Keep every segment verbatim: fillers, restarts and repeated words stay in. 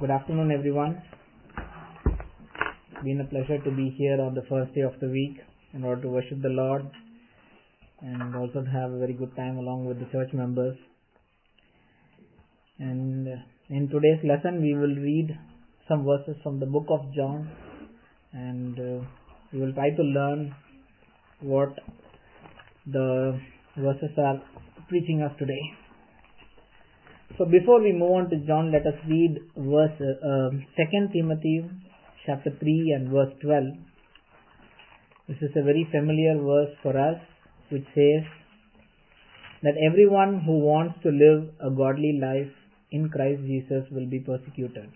Good afternoon, everyone. It's been a pleasure to be here on the first day of the week in order to worship the Lord and also to have a very good time along with the church members. And in today's lesson, we will read some verses from the book of John, and uh, we will try to learn what the verses are preaching us today. So before we move on to John, let us read verse uh, Second Timothy chapter three and verse twelve. This is a very familiar verse for us, which says that everyone who wants to live a godly life in Christ Jesus will be persecuted.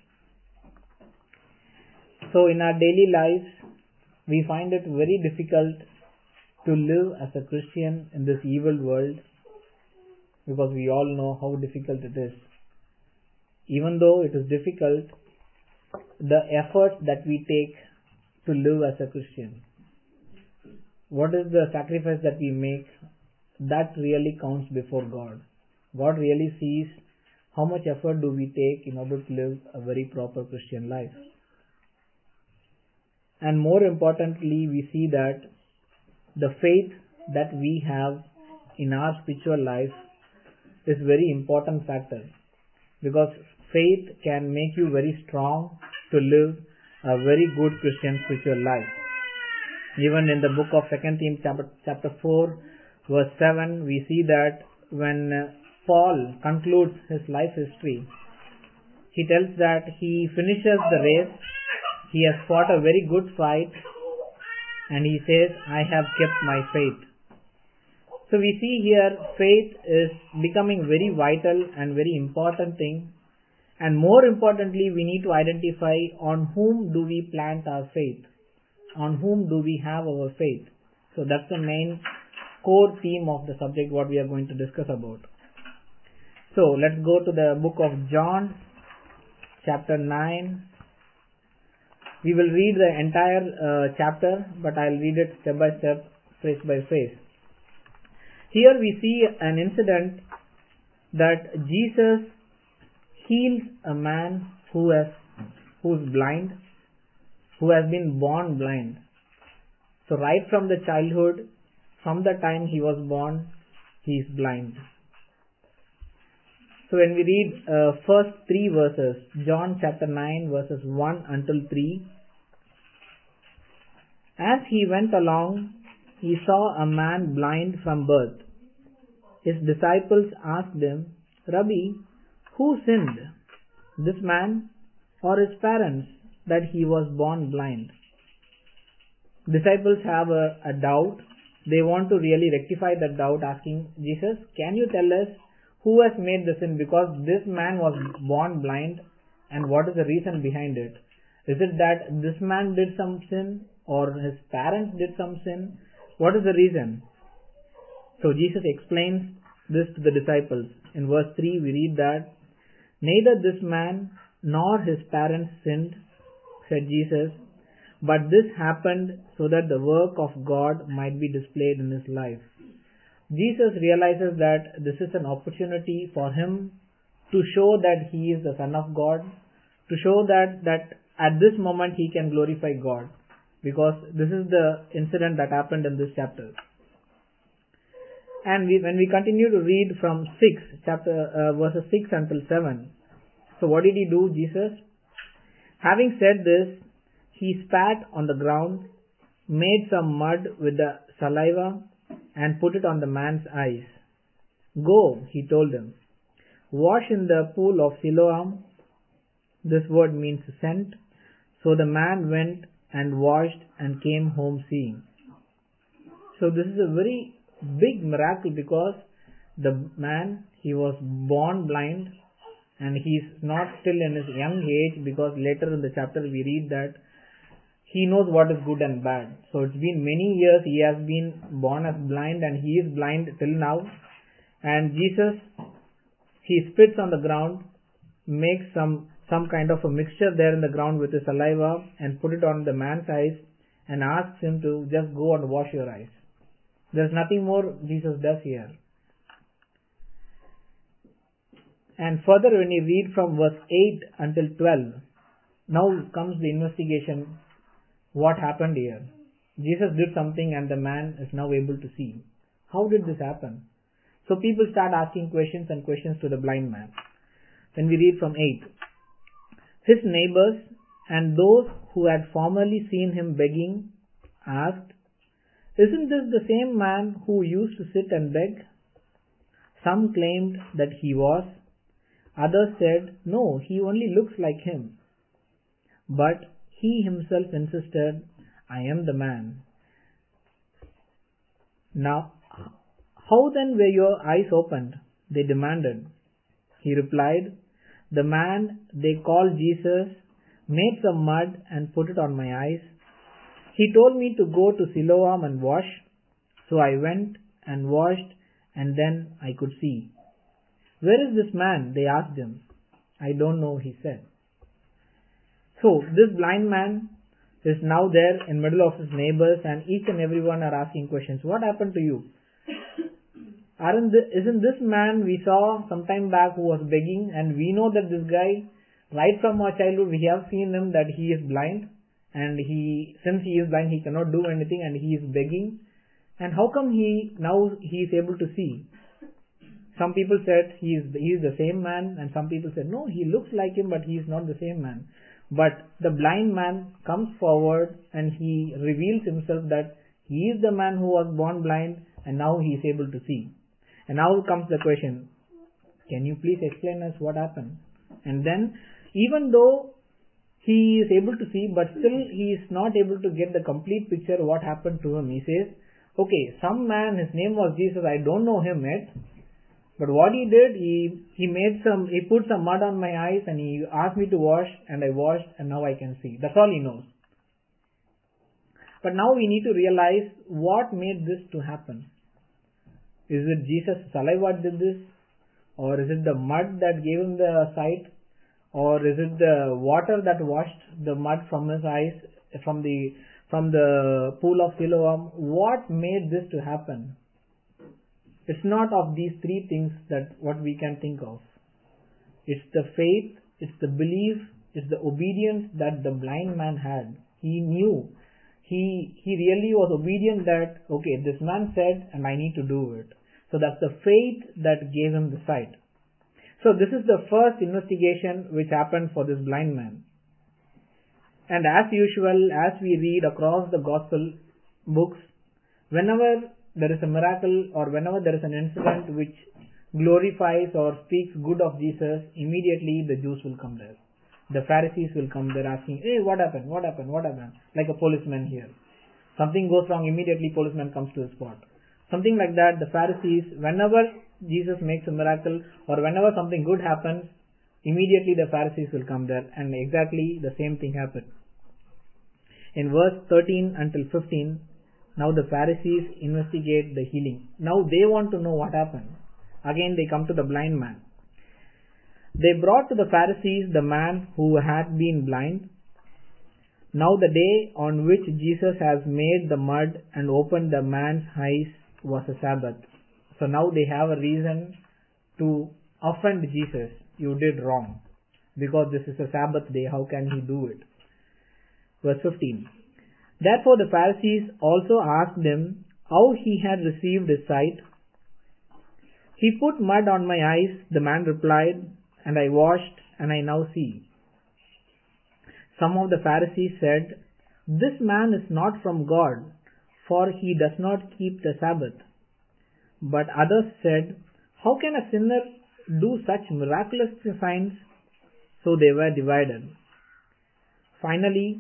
So in our daily lives, we find it very difficult to live as a Christian in this evil world, because we all know how difficult it is. Even though it is difficult, the effort that we take to live as a Christian, what is the sacrifice that we make, that really counts before God. God really sees how much effort do we take in order to live a very proper Christian life. And more importantly, we see that the faith that we have in our spiritual life is very important factor, because faith can make you very strong to live a very good Christian spiritual life. Even in the book of Second Timothy chapter, chapter four verse seven, we see that when Paul concludes his life history, he tells that he finishes the race, he has fought a very good fight, and he says, I have kept my faith. So we see here faith is becoming very vital and very important thing, and more importantly we need to identify on whom do we plant our faith, on whom do we have our faith. So that's the main core theme of the subject what we are going to discuss about. So let's go to the book of John chapter nine. We will read the entire uh, chapter, but I'll read it step by step, phrase by phrase. Here we see an incident that Jesus heals a man who has who is blind, who has been born blind. So right from the childhood, from the time he was born, he is blind. So when we read uh, first three verses, John chapter nine verses one until three, as he went along, he saw a man blind from birth. His disciples asked him, Rabbi, who sinned, this man or his parents, that he was born blind? Disciples have a, a doubt. They want to really rectify that doubt, asking Jesus, can you tell us who has made the sin? Because this man was born blind, and what is the reason behind it? Is it that this man did some sin, or his parents did some sin? What is the reason? So Jesus explains this to the disciples. In verse three we read that, neither this man nor his parents sinned, said Jesus, but this happened so that the work of God might be displayed in his life. Jesus realizes that this is an opportunity for him to show that he is the Son of God, to show that, that at this moment he can glorify God, because this is the incident that happened in this chapter. And we, when we continue to read from six, chapter uh, verses six until seven, so what did he do, Jesus? Having said this, he spat on the ground, made some mud with the saliva, and put it on the man's eyes. Go, he told him, wash in the pool of Siloam. This word means sent. So the man went and washed and came home seeing. So this is a very big miracle, because the man, he was born blind, and he is not still in his young age, because later in the chapter we read that he knows what is good and bad. So it's been many years he has been born as blind, and he is blind till now. And Jesus, he spits on the ground, makes some some kind of a mixture there in the ground with his saliva, and put it on the man's eyes, and asks him to just go and wash your eyes. There's nothing more Jesus does here. And further, when you read from verse eight until twelve, now comes the investigation. What happened here? Jesus did something and the man is now able to see. How did this happen? So people start asking questions and questions to the blind man. When we read from eight, his neighbors and those who had formerly seen him begging asked, "Isn't this the same man who used to sit and beg?" Some claimed that he was. Others said, "No, he only looks like him." But he himself insisted, "I am the man." Now, how then were your eyes opened? They demanded. He replied, "The man they called Jesus made some mud and put it on my eyes. He told me to go to Siloam and wash. So I went and washed, and then I could see." "Where is this man?" they asked him. "I don't know," he said. So this blind man is now there in middle of his neighbors, and each and everyone are asking questions. What happened to you? Aren't this, isn't this man we saw some time back who was begging, and we know that this guy, right from our childhood, we have seen him that he is blind, and he, since he is blind, he cannot do anything, and he is begging. And how come he now he is able to see? Some people said he is he is the same man, and some people said no, he looks like him, but he is not the same man. But the blind man comes forward and he reveals himself that he is the man who was born blind, and now he is able to see. And now comes the question, can you please explain us what happened? And then, even though he is able to see, but still he is not able to get the complete picture of what happened to him. He says, okay, some man, his name was Jesus, I don't know him yet. But what he did, he he made some, he put some mud on my eyes and he asked me to wash, and I washed, and now I can see. That's all he knows. But now we need to realize what made this to happen. Is it Jesus' saliva did this? Or is it the mud that gave him the sight? Or is it the water that washed the mud from his eyes, from the from the pool of Siloam? What made this to happen? It's not of these three things that what we can think of. It's the faith, it's the belief, it's the obedience that the blind man had. He knew. He he really was obedient that, okay, this man said and I need to do it. So that's the faith that gave him the sight. So this is the first investigation which happened for this blind man. And as usual, as we read across the gospel books, whenever there is a miracle or whenever there is an incident which glorifies or speaks good of Jesus, immediately the Jews will come there. The Pharisees will come there asking, hey, what happened? What happened? What happened? Like a policeman here. Something goes wrong, immediately policeman comes to the spot. Something like that, the Pharisees, whenever Jesus makes a miracle or whenever something good happens, immediately the Pharisees will come there, and exactly the same thing happened. In verse thirteen until fifteen, now the Pharisees investigate the healing. Now they want to know what happened. Again they come to the blind man. They brought to the Pharisees the man who had been blind. Now the day on which Jesus has made the mud and opened the man's eyes was a Sabbath. So now they have a reason to offend Jesus. You did wrong. Because this is a Sabbath day, how can he do it? Verse fifteen. Therefore the Pharisees also asked him how he had received his sight. He put mud on my eyes, the man replied, and I washed, and I now see. Some of the Pharisees said, this man is not from God, for he does not keep the Sabbath. But others said, how can a sinner do such miraculous signs? So they were divided. Finally,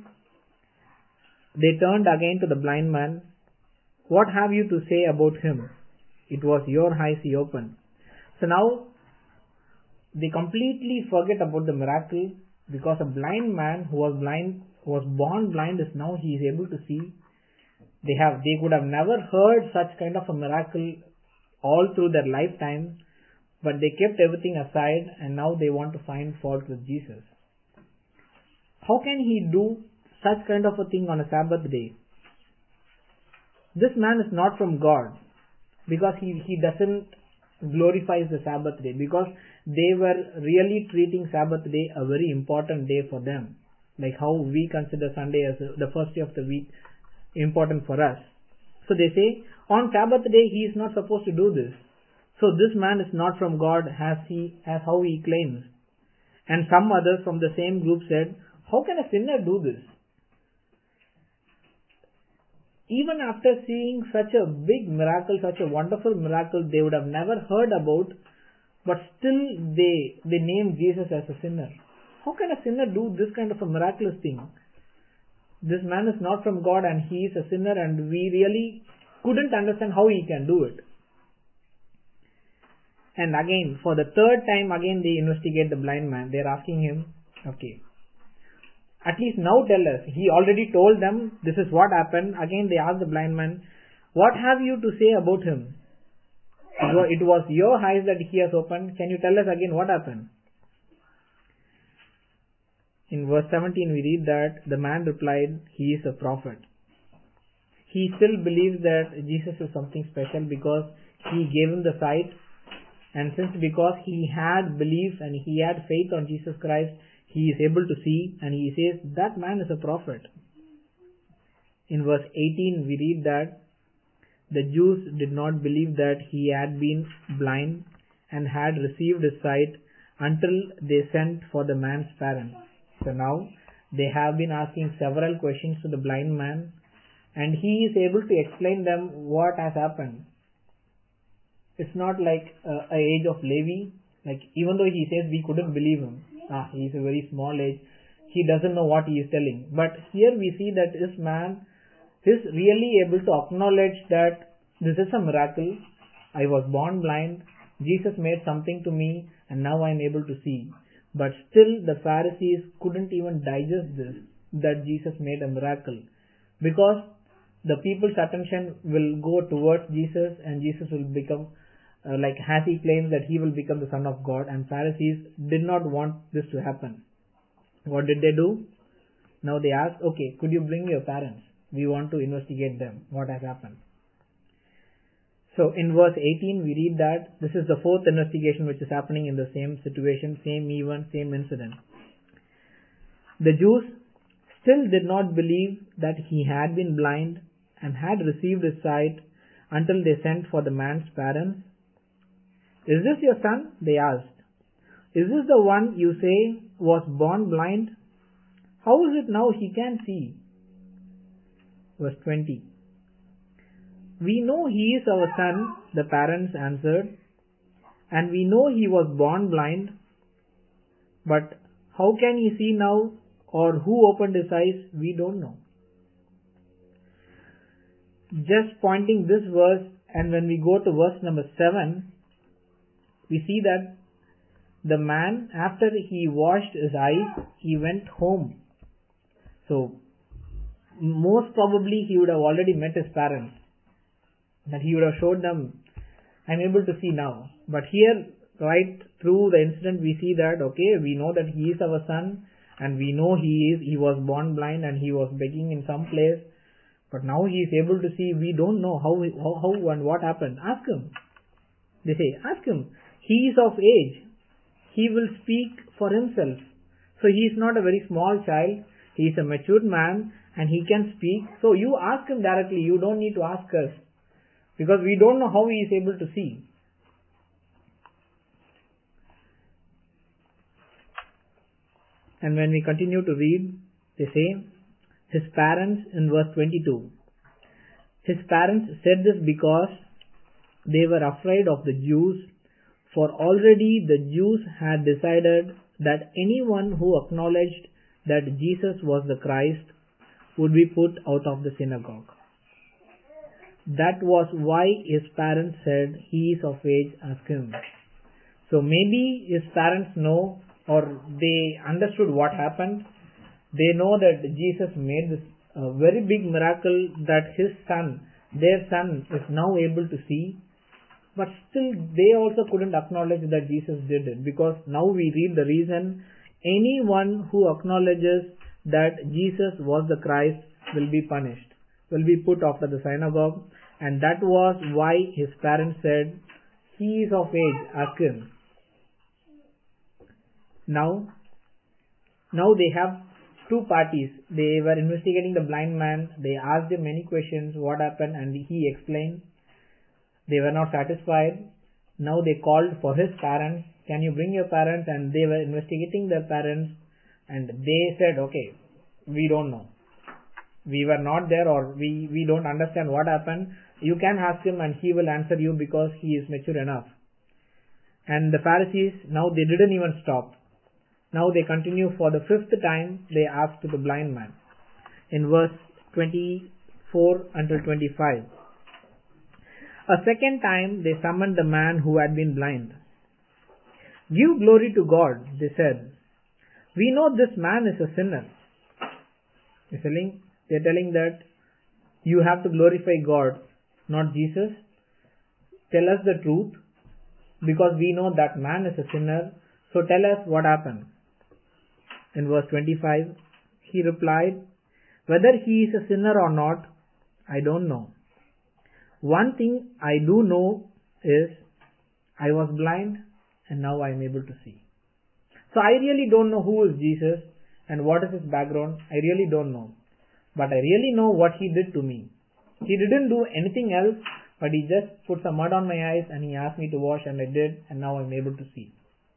they turned again to the blind man. What have you to say about him? It was your eyes he opened. So now, they completely forget about the miracle, because a blind man who was blind, who was born blind, is now he is able to see. They have, they could have never heard such kind of a miracle all through their lifetime, but they kept everything aside and now they want to find fault with Jesus. How can he do such kind of a thing on a Sabbath day? This man is not from God, because he, he doesn't glorifies the Sabbath day, because they were really treating Sabbath day a very important day for them, like how we consider Sunday as the first day of the week important for us. So they say on Sabbath day he is not supposed to do this. So this man is not from God as he as how he claims. And some others from the same group said, how can a sinner do this? Even after seeing such a big miracle, such a wonderful miracle they would have never heard about, but still they they name Jesus as a sinner. How can a sinner do this kind of a miraculous thing? This man is not from God and he is a sinner, and we really couldn't understand how he can do it. And again, for the third time, again they investigate the blind man. They are asking him, okay, at least now tell us. He already told them this is what happened. Again they ask the blind man, what have you to say about him? It was your eyes that he has opened. Can you tell us again what happened? In verse seventeen we read that the man replied, he is a prophet. He still believes that Jesus is something special because he gave him the sight, and since because he had belief and he had faith on Jesus Christ, he is able to see, and he says that man is a prophet. In verse eighteen we read that the Jews did not believe that he had been blind and had received his sight until they sent for the man's parents. So now they have been asking several questions to the blind man, and he is able to explain them what has happened. It's not like uh, a age of Levi. Like even though he says we couldn't believe him, ah, he is a very small age, he doesn't know what he is telling. But here we see that this man is really able to acknowledge that this is a miracle. I was born blind. Jesus made something to me, and now I am able to see. But still the Pharisees couldn't even digest this, that Jesus made a miracle, because the people's attention will go towards Jesus, and Jesus will become uh, like as he claims that he will become the Son of God, and Pharisees did not want this to happen. What did they do? Now they asked, okay, could you bring your parents? We want to investigate them. What has happened? So in verse eighteen we read that this is the fourth investigation which is happening in the same situation, same event, same incident. The Jews still did not believe that he had been blind and had received his sight until they sent for the man's parents. Is this your son? They asked. Is this the one you say was born blind? How is it now he can see? Verse twenty. We know he is our son, the parents answered, and we know he was born blind, but how can he see now, or who opened his eyes, we don't know. Just pointing this verse, and when we go to verse number seven, we see that the man, after he washed his eyes, he went home. So, most probably he would have already met his parents, that he would have showed them, I'm able to see now. But here, right through the incident, we see that, okay, we know that he is our son, and we know he is, he was born blind and he was begging in some place, but now he is able to see. We don't know how, how, how and what happened. Ask him. They say, ask him. He is of age. He will speak for himself. So he is not a very small child. He is a matured man and he can speak. So you ask him directly. You don't need to ask us, because we don't know how he is able to see. And when we continue to read, they say, his parents, in verse twenty-two, his parents said this because they were afraid of the Jews, for already the Jews had decided that anyone who acknowledged that Jesus was the Christ would be put out of the synagogue. That was why his parents said, he is of age, ask him. So maybe his parents know, or they understood what happened. They know that Jesus made this uh, very big miracle, that his son, their son, is now able to see. But still they also couldn't acknowledge that Jesus did it, because now we read the reason. Anyone who acknowledges that Jesus was the Christ will be punished, will be put out of the synagogue. And that was why his parents said, he is of age, ask him. Now, now they have two parties. They were investigating the blind man. They asked him many questions, what happened, and he explained. They were not satisfied. Now they called for his parents. Can you bring your parents? And they were investigating their parents, and they said, okay, we don't know. We were not there, or we, we don't understand what happened. You can ask him and he will answer you because he is mature enough. And the Pharisees, now they didn't even stop. Now they continue for the fifth time. They asked to the blind man. In verse twenty-four until twenty-five. A second time they summoned the man who had been blind. Give glory to God, they said. We know this man is a sinner. They're telling, they're telling that you have to glorify God, not Jesus. Tell us the truth, because we know that man is a sinner. So tell us what happened. In verse twenty-five, he replied, whether he is a sinner or not, I don't know. One thing I do know is, I was blind and now I am able to see. So I really don't know who is Jesus and what is his background. I really don't know. But I really know what he did to me. He didn't do anything else, but he just put some mud on my eyes and he asked me to wash, and I did, and now I'm able to see.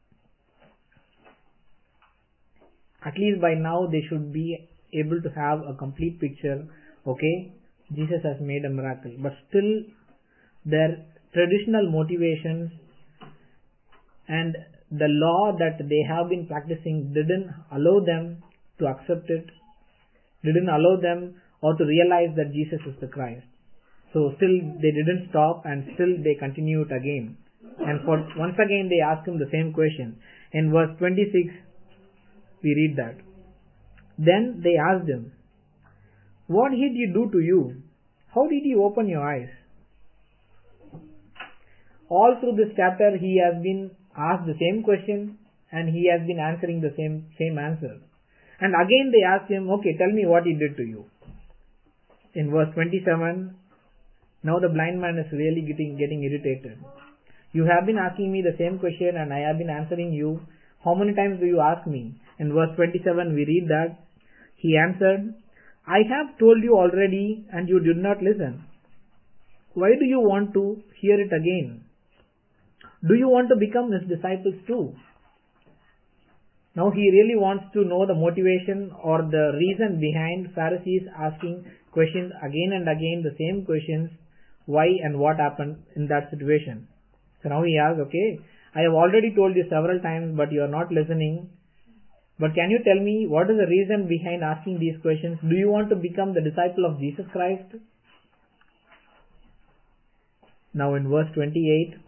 At least by now they should be able to have a complete picture. Okay, Jesus has made a miracle, but still their traditional motivations and the law that they have been practicing didn't allow them to accept it, didn't allow them or to realize that Jesus is the Christ. So still they didn't stop, and still they continued again. And for once again they asked him the same question. In verse twenty-six we read that. Then they asked him, what did he do to you? How did he open your eyes? All through this chapter he has been asked the same question and he has been answering the same same answer. And again they asked him, okay, tell me what he did to you. In verse twenty-seven, now the blind man is really getting getting irritated. You have been asking me the same question and I have been answering you. How many times do you ask me? In verse twenty-seven we read that he answered, I have told you already and you did not listen. Why do you want to hear it again? Do you want to become his disciples too? Now he really wants to know the motivation or the reason behind Pharisees asking questions again and again, the same questions, why and what happened in that situation. So now he asks, okay, I have already told you several times but you are not listening. But can you tell me what is the reason behind asking these questions? Do you want to become the disciple of Jesus Christ? Now in verse twenty-eight,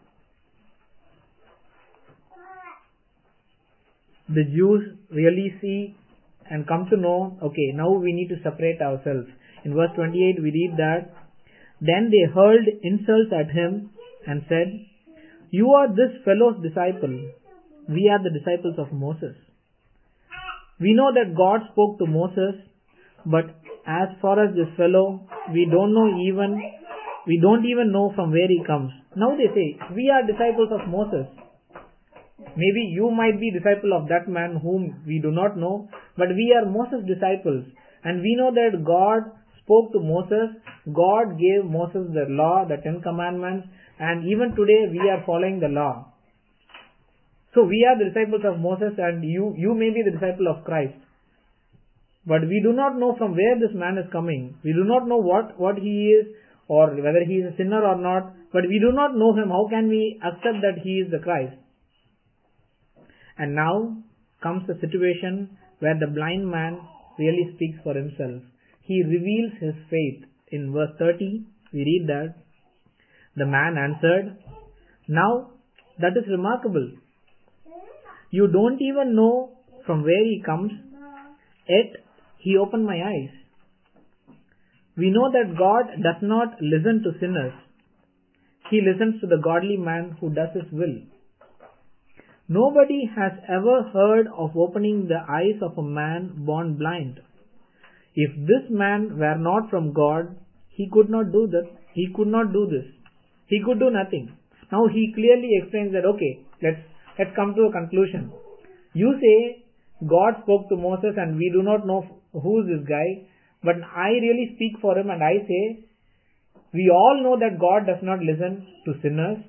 the Jews really see and come to know, okay, now we need to separate ourselves. In verse twenty-eight we read that, then they hurled insults at him and said, you are this fellow's disciple. We are the disciples of Moses. We know that God spoke to Moses, but as far as this fellow, we don't know even, we don't even know from where he comes. Now they say, we are disciples of Moses. Maybe you might be disciple of that man whom we do not know, but we are Moses' disciples. And we know that God spoke to Moses, God gave Moses the law, the Ten Commandments, and even today we are following the law. So we are the disciples of Moses and you, you may be the disciple of Christ. But we do not know from where this man is coming. We do not know what, what he is or whether he is a sinner or not. But we do not know him. How can we accept that he is the Christ? And now comes the situation where the blind man really speaks for himself. He reveals his faith. In verse thirty, we read that, the man answered, now that is remarkable. You don't even know from where he comes, yet he opened my eyes. We know that God does not listen to sinners. He listens to the godly man who does his will. Nobody has ever heard of opening the eyes of a man born blind. If this man were not from God, he could not do that. He could not do this. He could do nothing. Now he clearly explains that, okay, let's, let's come to a conclusion. You say God spoke to Moses and we do not know who is this guy, but I really speak for him and I say, we all know that God does not listen to sinners,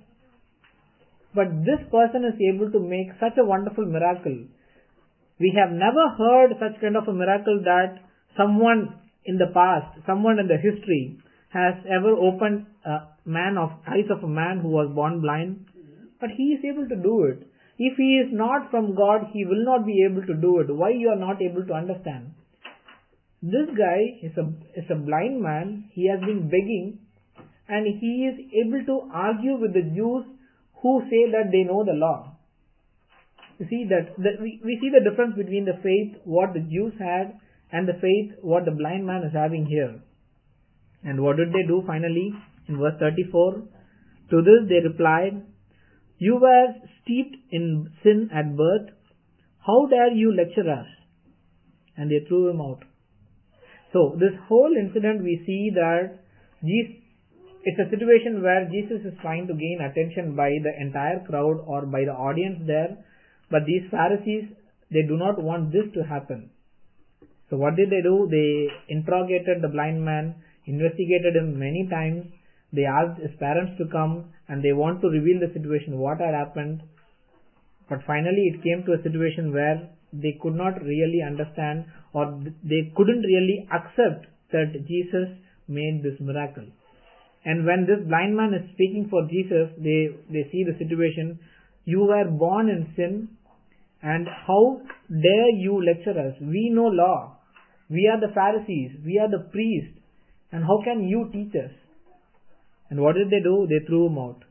but this person is able to make such a wonderful miracle. We have never heard such kind of a miracle that someone in the past, someone in the history has ever opened a man of eyes of a man who was born blind, but he is able to do it. If he is not from God, he will not be able to do it. Why you are not able to understand? This guy is a is a blind man. He has been begging, and he is able to argue with the Jews who say that they know the law. You see that, that we, we see the difference between the faith what the Jews had and the faith what the blind man is having here. And what did they do finally? In verse thirty-four, to this they replied, you were steeped in sin at birth. How dare you lecture us? And they threw him out. So this whole incident we see that Jesus, it's a situation where Jesus is trying to gain attention by the entire crowd or by the audience there. But these Pharisees, they do not want this to happen. So what did they do? They interrogated the blind man, investigated him many times. They asked his parents to come and they want to reveal the situation, what had happened. But finally it came to a situation where they could not really understand or they couldn't really accept that Jesus made this miracle. And when this blind man is speaking for Jesus, they, they see the situation. You were born in sin, and how dare you lecture us? We know law. We are the Pharisees. We are the priests. And how can you teach us? And what did they do? They threw him out.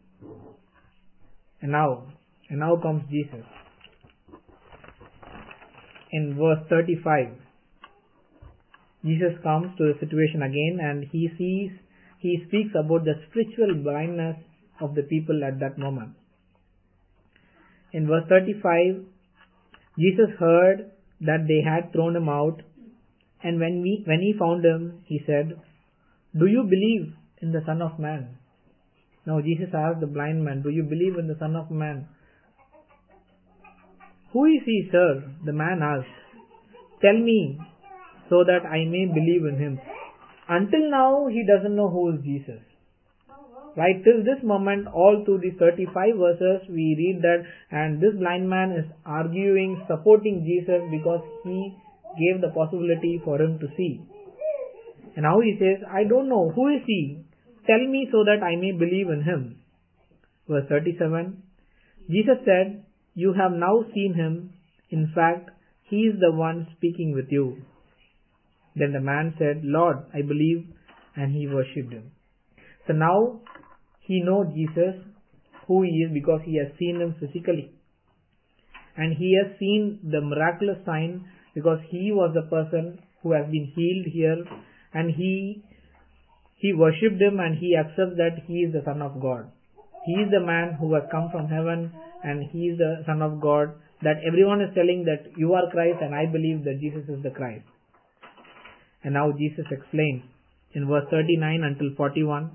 And now, and now comes Jesus. In verse thirty-five, Jesus comes to the situation again and he sees, he speaks about the spiritual blindness of the people at that moment. In verse thirty-five, Jesus heard that they had thrown him out, and when we, when he found him, he said, do you believe in the Son of Man? Now Jesus asked the blind man, do you believe in the Son of Man? Who is he, sir? The man asked. Tell me, so that I may believe in him. Until now, he doesn't know who is Jesus. Right, till this moment, all through these thirty-five verses, we read that, and this blind man is arguing, supporting Jesus because he gave the possibility for him to see. And now he says, I don't know, who is he? Tell me so that I may believe in him. Verse thirty-seven, Jesus said, you have now seen him. In fact, he is the one speaking with you. Then the man said, Lord, I believe, and he worshipped him. So now he knows Jesus, who he is, because he has seen him physically. And he has seen the miraculous sign because he was the person who has been healed here, and he he worshipped him and he accepts that he is the Son of God. He is the man who has come from heaven and he is the Son of God, that everyone is telling that you are Christ and I believe that Jesus is the Christ. And now Jesus explains in verse thirty-nine until forty-one,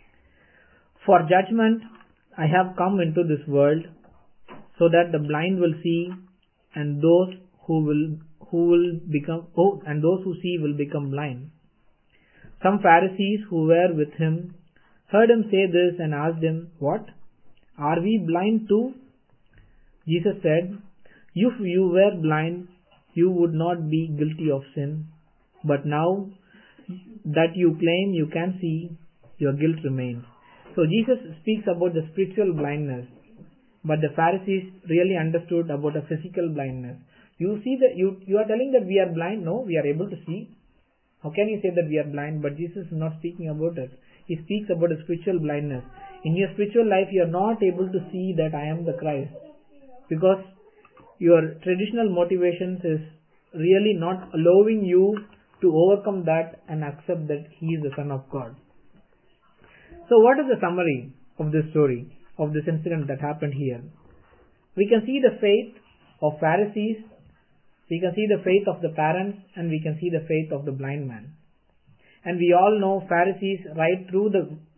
for judgment I have come into this world, so that the blind will see, and those who will who will become oh and those who see will become blind. Some Pharisees who were with him heard him say this and asked him, what? Are we blind too? Jesus said, if you were blind, you would not be guilty of sin. But now that you claim you can see, your guilt remains. So Jesus speaks about the spiritual blindness, but the Pharisees really understood about a physical blindness. You see that you, you are telling that we are blind? No, we are able to see. How can you say that we are blind? But Jesus is not speaking about it. He speaks about a spiritual blindness. In your spiritual life, you are not able to see that I am the Christ, because your traditional motivations is really not allowing you to overcome that and accept that he is the Son of God. So what is the summary of this story, of this incident that happened here? We can see the faith of Pharisees, we can see the faith of the parents, and we can see the faith of the blind man. And we all know Pharisees right through the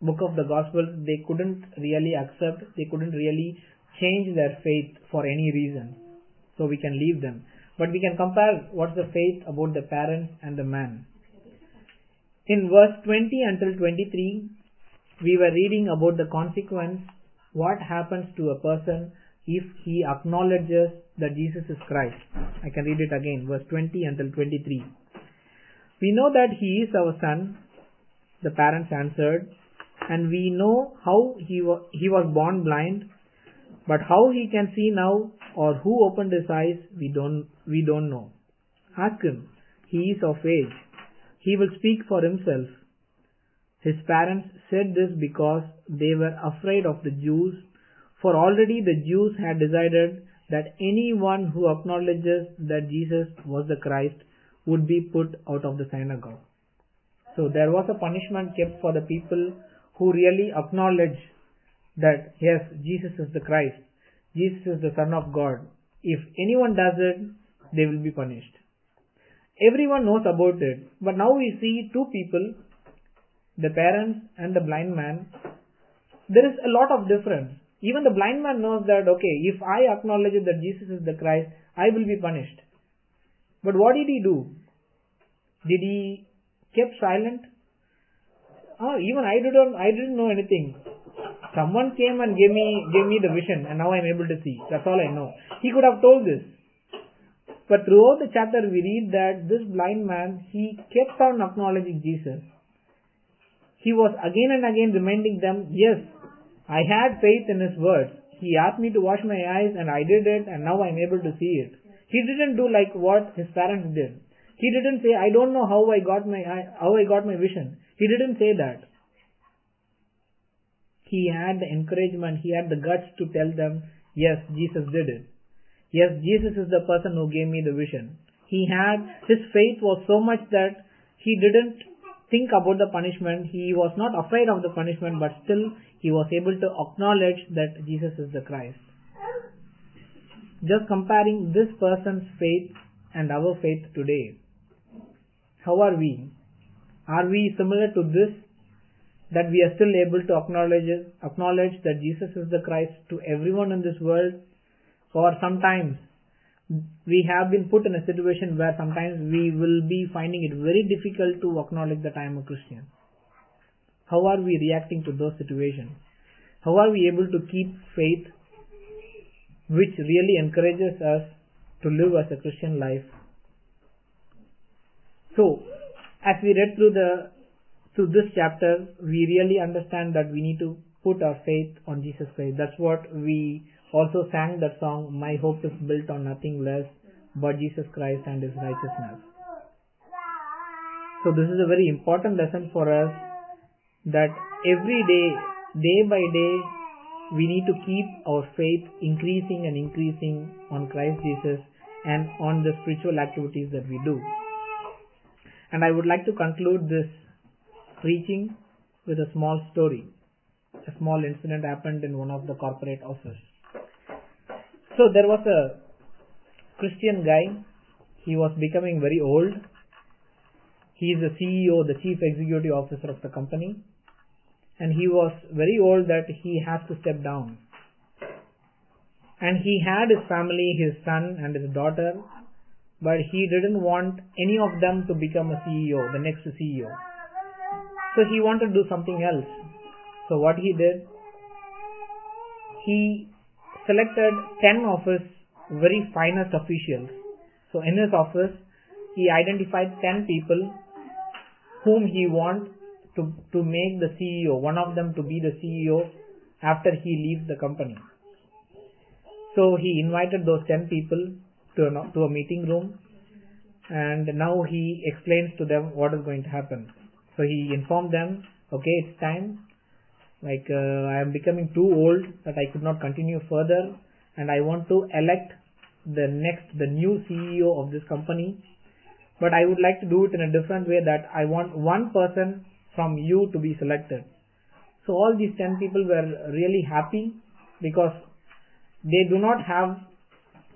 book of the Gospels, they couldn't really accept, they couldn't really change their faith for any reason. So we can leave them. But we can compare what's the faith about the parents and the man. In verse twenty until twenty-three, we were reading about the consequence, what happens to a person if he acknowledges that Jesus is Christ. I can read it again, verse twenty until twenty-three. We know that he is our son, the parents answered, and we know how he, wa- he was born blind, but how he can see now or who opened his eyes, we don't, we don't know. Ask him. He is of age. He will speak for himself. His parents said this because they were afraid of the Jews, for already the Jews had decided that anyone who acknowledges that Jesus was the Christ would be put out of the synagogue. So there was a punishment kept for the people who really acknowledge that yes, Jesus is the Christ, Jesus is the Son of God. If anyone does it, they will be punished. Everyone knows about it, but now we see two people, the parents and the blind man. There is a lot of difference. Even the blind man knows that, okay, if I acknowledge that Jesus is the Christ, I will be punished. But what did he do? Did he kept silent? Oh, even I didn't, I didn't know anything. Someone came and gave me, gave me the vision, and now I am able to see. That's all I know. He could have told this. But throughout the chapter we read that this blind man, he kept on acknowledging Jesus. He was again and again reminding them, yes, I had faith in his words. He asked me to wash my eyes and I did it, and now I am able to see it. He didn't do like what his parents did. He didn't say, I don't know how I got my how I got my vision. He didn't say that. He had the encouragement, he had the guts to tell them, yes, Jesus did it. Yes, Jesus is the person who gave me the vision. He had, his faith was so much that he didn't think about the punishment. He was not afraid of the punishment, but still he was able to acknowledge that Jesus is the Christ. Just comparing this person's faith and our faith today. How are we? Are we similar to this? That we are still able to acknowledge, acknowledge that Jesus is the Christ to everyone in this world? Or sometimes we have been put in a situation where sometimes we will be finding it very difficult to acknowledge that I am a Christian. How are we reacting to those situations? How are we able to keep faith which really encourages us to live as a Christian life? So, as we read through the through this chapter, we really understand that we need to put our faith on Jesus Christ. That's what we also sang that song, My Hope is Built on Nothing Less but Jesus Christ and His Righteousness. So this is a very important lesson for us, that every day, day by day, we need to keep our faith increasing and increasing on Christ Jesus and on the spiritual activities that we do. And I would like to conclude this preaching with a small story. A small incident happened in one of the corporate offices. So there was a Christian guy. He was becoming very old. He is the C E O, the Chief Executive Officer of the company. And he was very old that he has to step down. And he had his family, his son and his daughter, but he didn't want any of them to become a C E O, the next C E O. So he wanted to do something else. So what he did, he selected ten of his very finest officials. So in his office, he identified ten people whom he want to, to make the C E O, one of them to be the C E O after he leaves the company. So he invited those ten people to a, to a meeting room, and now he explains to them what is going to happen. So he informed them, okay, it's time. Like uh, I am becoming too old that I could not continue further, and I want to elect the next, the new C E O of this company. But I would like to do it in a different way, that I want one person from you to be selected. So all these ten people were really happy, because they do not have,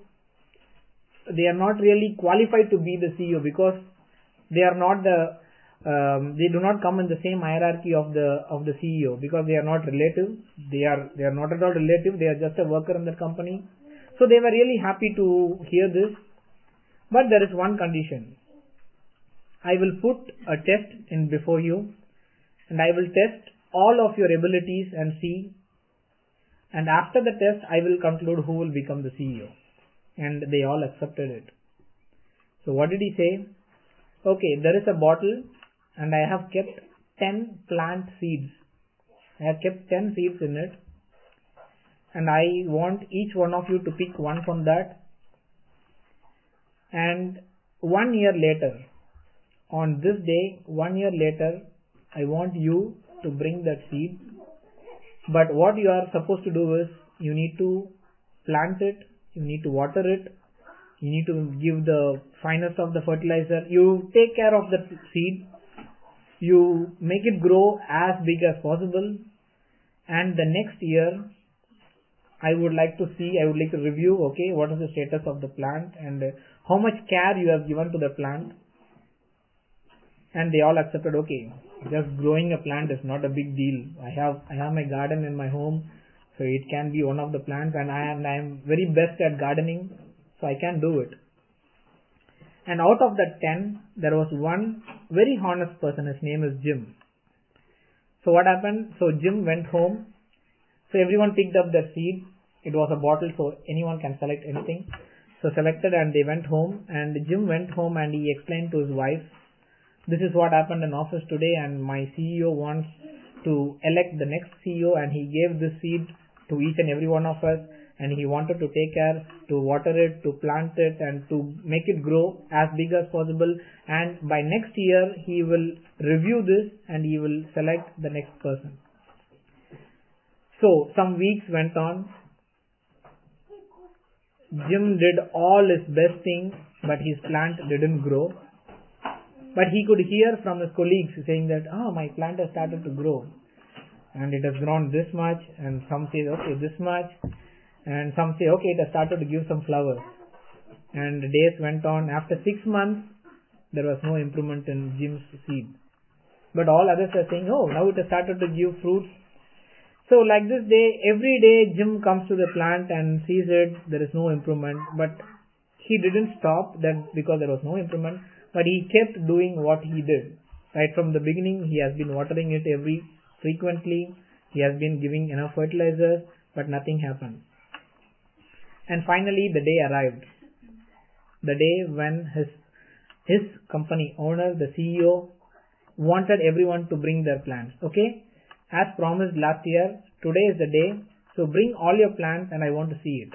they are not really qualified to be the C E O, because they are not the um, they do not come in the same hierarchy of the of the C E O, because they are not relative. They are they are not at all relative. They are just a worker in the company. So they were really happy to hear this. But there is one condition. I will put a test in before you, and I will test all of your abilities and see. And after the test, I will conclude who will become the C E O. And they all accepted it. So what did he say? Okay, there is a bottle and I have kept ten plant seeds. I have kept ten seeds in it. And I want each one of you to pick one from that. And one year later, on this day, one year later, I want you to bring that seed. But what you are supposed to do is, you need to plant it, you need to water it, you need to give the finest of the fertilizer, you take care of the seed, you make it grow as big as possible, and the next year, I would like to see, I would like to review, okay, what is the status of the plant and how much care you have given to the plant. And they all accepted, okay, just growing a plant is not a big deal. I have I have my garden in my home, so it can be one of the plants, and I am I am very best at gardening, so I can do it. And out of the ten, there was one very honest person. His name is Jim. So what happened? So Jim went home. So everyone picked up their seed. It was a bottle, so anyone can select anything. So selected, and they went home. And Jim went home and he explained to his wife, this is what happened in office today, and my C E O wants to elect the next C E O, and he gave this seed to each and every one of us, and he wanted to take care, to water it, to plant it, and to make it grow as big as possible. And by next year, he will review this and he will select the next person. So some weeks went on. Jim did all his best thing, but his plant didn't grow. But he could hear from his colleagues saying that, ah, oh, my plant has started to grow. And it has grown this much. And some say, okay, this much. And some say, okay, it has started to give some flowers. And the days went on. After six months, there was no improvement in Jim's seed. But all others are saying, oh, now it has started to give fruits. So like this day, every day Jim comes to the plant and sees it, there is no improvement. But he didn't stop that because there was no improvement. But he kept doing what he did. Right from the beginning, he has been watering it every frequently. He has been giving enough fertilizers, but nothing happened. And finally, the day arrived. The day when his his company owner, the C E O, wanted everyone to bring their plants. Okay, as promised last year, today is the day. So bring all your plants, and I want to see it.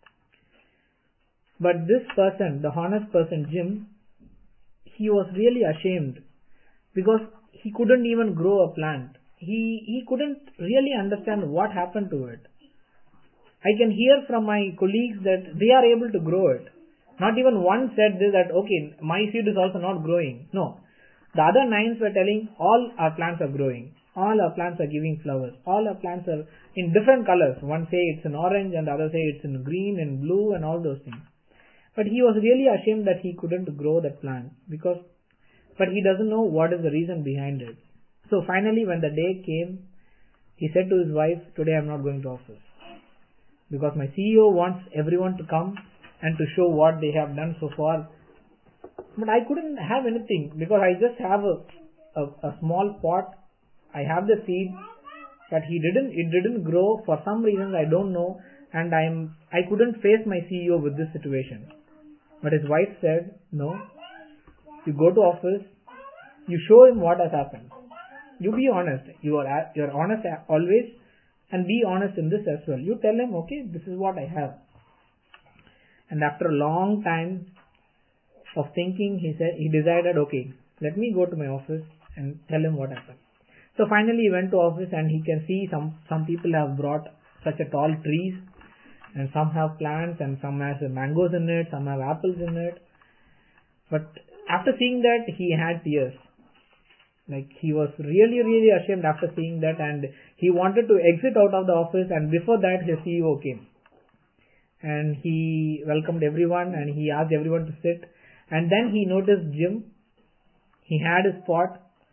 But this person, the honest person, Jim, he was really ashamed because he couldn't even grow a plant. He he couldn't really understand what happened to it. I can hear from my colleagues that they are able to grow it. Not even one said this, that okay, my seed is also not growing. No. The other nines were telling all our plants are growing. All our plants are giving flowers. All our plants are in different colors. One say it's in orange and the other say it's in green and blue and all those things. But he was really ashamed that he couldn't grow that plant because, but he doesn't know what is the reason behind it. So finally, when the day came, he said to his wife, today I'm not going to office because my C E O wants everyone to come and to show what they have done so far. But I couldn't have anything because I just have a, a, a small pot. I have the seed, but he didn't, it didn't grow for some reasons I don't know, and I'm, I couldn't face my C E O with this situation. But his wife said, no, you go to office, you show him what has happened. You be honest. You are, you are honest always, and be honest in this as well. You tell him, okay, this is what I have. And after a long time of thinking, he said, he decided, okay, let me go to my office and tell him what happened. So finally he went to office and he can see some, some people have brought such a tall trees, and some have plants and some has mangoes in it, some have apples in it. But after seeing that, he had tears. Like he was really, really ashamed after seeing that, and he wanted to exit out of the office, and before that his C E O came. And he welcomed everyone and he asked everyone to sit. And then he noticed Jim. He had his pot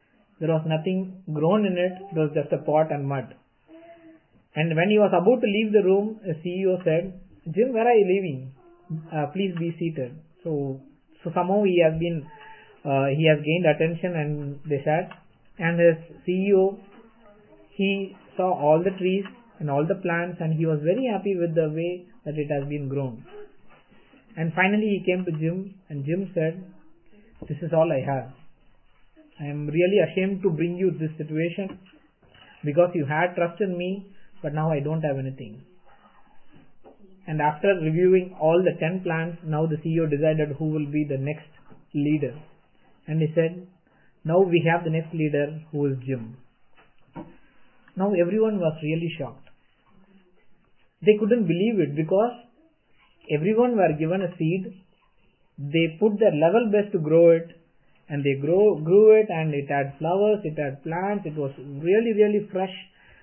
There was nothing grown in it. It was just a pot and mud. And when he was about to leave the room, the C E O said, Jim, where are you leaving? Uh, please be seated. So, so somehow he has been, uh, he has gained attention and they sat. And his C E O, he saw all the trees and all the plants and he was very happy with the way that it has been grown. And finally he came to Jim and Jim said, this is all I have. I am really ashamed to bring you this situation because you had trust in me, but now I don't have anything. And after reviewing all the ten plans, now the C E O decided who will be the next leader. And he said, now we have the next leader who is Jim. Now everyone was really shocked. They couldn't believe it because everyone were given a seed. They put their level best to grow it and they grow, grew it and it had flowers, it had plants, it was really, really fresh.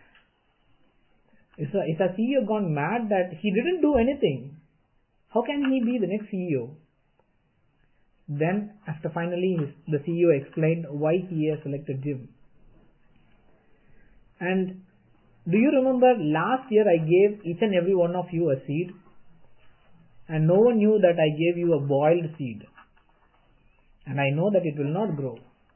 Is a, is a C E O gone mad that he didn't do anything? How can he be the next C E O? Then after finally the C E O explained why he has selected Jim. And do you remember last year I gave each and every one of you a seed? And no one knew that I gave you a boiled seed. And I know that it will not grow.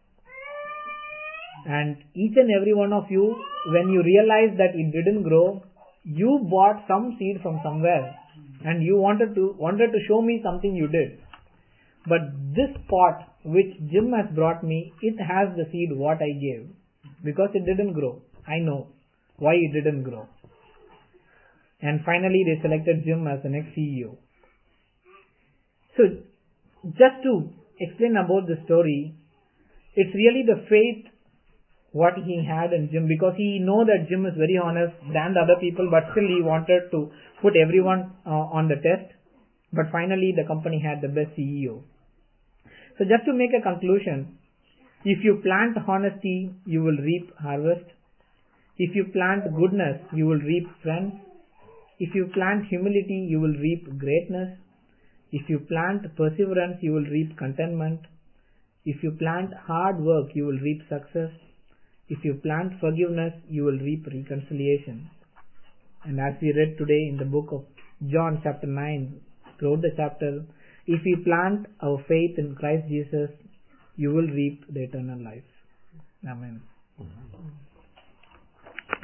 And each and every one of you, when you realized that it didn't grow, you bought some seed from somewhere. And you wanted to, wanted to show me something you did. But this pot which Jim has brought me, it has the seed what I gave. Because it didn't grow. I know why it didn't grow. And finally they selected Jim as the next C E O. So, just to explain about the story, it's really the faith what he had in Jim, because he know that Jim is very honest than the other people, but still he wanted to put everyone uh, on the test. But finally the company had the best C E O. So just to make a conclusion, if you plant honesty, you will reap harvest. If you plant goodness, you will reap friends. If you plant humility, you will reap greatness. If you plant perseverance, you will reap contentment. If you plant hard work, you will reap success. If you plant forgiveness, you will reap reconciliation. And as we read today in the book of John chapter nine, throughout the chapter, if we plant our faith in Christ Jesus, you will reap the eternal life. Amen.